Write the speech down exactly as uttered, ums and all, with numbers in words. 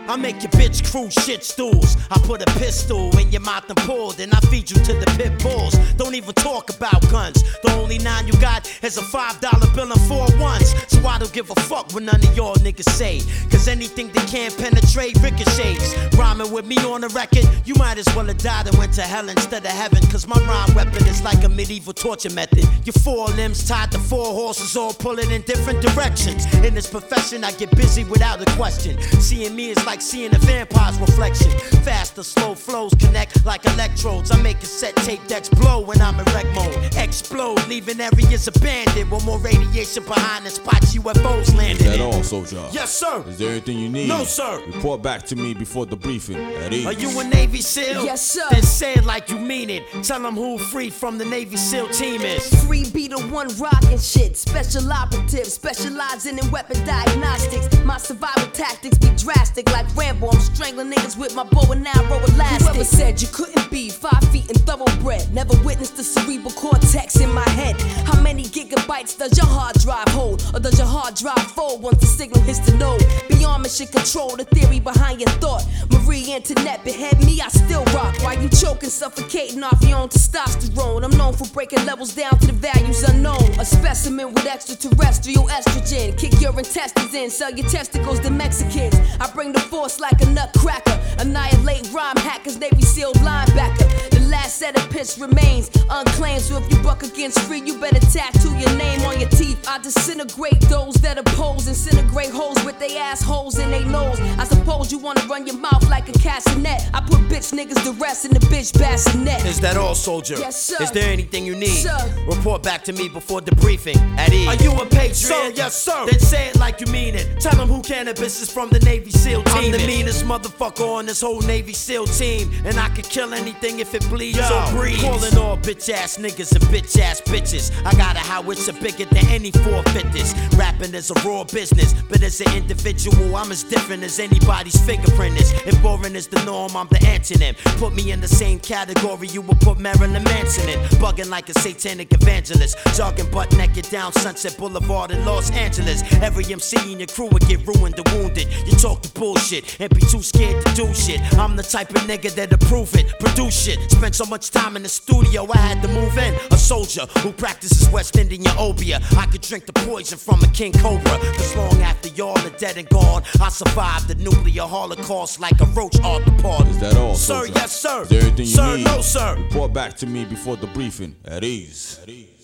I make your bitch crew shit stools. I put a pistol in your mouth and pull, then I feed you to the pit bulls. Don't even talk about guns. The only nine you got is a five dollar bill and four ones. So I don't give a fuck what none of y'all niggas say. Cause anything that can't penetrate ricochets. Rhyming with me on the record, you might as well have died and went to hell instead of heaven. Cause my rhyme weapon is like a medieval torture method. Your four limbs tied to four horses, all pulling in different directions. In this profession, I get busy without a question. Seeing me is like seeing a vampire's reflection. Faster, slow flows connect like electrodes. I make a set tape decks blow when I'm in rec mode. Explode, leaving areas abandoned with more radiation behind the spots U F Os landed in. Is that all, soldier? Yes, sir. Is there anything you need? No, sir. Report back to me before the briefing. At ease. Are you a Navy SEAL? Yes, sir. Then say it like you mean it. Tell them who free from the Navy SEAL team is. Free be the one rockin' shit. Special operative, specializing in weapon diagnostics. My survival tactics be drastic like Rambo. I'm strangling niggas with my bow and arrow elastic. Whoever said you couldn't be five feet and thoroughbred never witnessed the cerebral cortex in my head. How many gigabytes does your hard drive hold? Or does your hard drive fold once the signal hits the node? Beyond mission control, the theory behind your thought. Marie Antoinette behead me, I still rock. While you choking, suffocating off your own testosterone. I'm known for breaking levels down to the values unknown. A specimen with extraterrestrial estrogen. Kick your intestines in, sell your testicles to Mexicans. I bring the force like a nutcracker. Annihilate rhyme hackers, Navy SEAL linebacker. The last set of pitch remains unclaimed. So if you buck against free, you better tattoo your name on your teeth. I disintegrate those that oppose, incinerate holes with they assholes in they nose. I suppose you wanna run your mouth like a castanet. I put bitch niggas to rest in the bitch bassinet. Is that all, soldier? Yes, sir. Is there anything you need? Sir. Report back to me before the briefing. At ease. Are you a patriot? Sir, yes, sir. Then say it like you mean it. Tell them who cannabis is from the Navy SEAL team. I'm the meanest motherfucker on this whole Navy SEAL team. And I could kill anything if it bleeds Yo, or breathes. Calling all bitch ass niggas and bitch ass bitches. I got a howitzer bigger than any four fifties. Rapping is a raw business, but as an individual, I'm as different as anybody's fingerprint is. If boring is the norm, I'm the antonym. Put me in the same category you would put Marilyn Manson in. Bugging like a satanic evangelist. Jogging butt naked down Sunset Boulevard in Los Angeles. Every M C in your crew would get ruined or wounded. You talk the bullshit and be too scared to do shit. I'm the type of nigga that'll prove it, produce shit. Spent so much time in the studio, I had to move in. A soldier who practices West Indian obeah. I could drink the poison from a king cobra. Cause long after y'all are dead and gone, I survived the nuclear holocaust like a roach arthropod. Is that all, Sir, soldier? yes, sir. Is there anything you sir, need? no, sir. Report back to me before the briefing. At ease. At ease.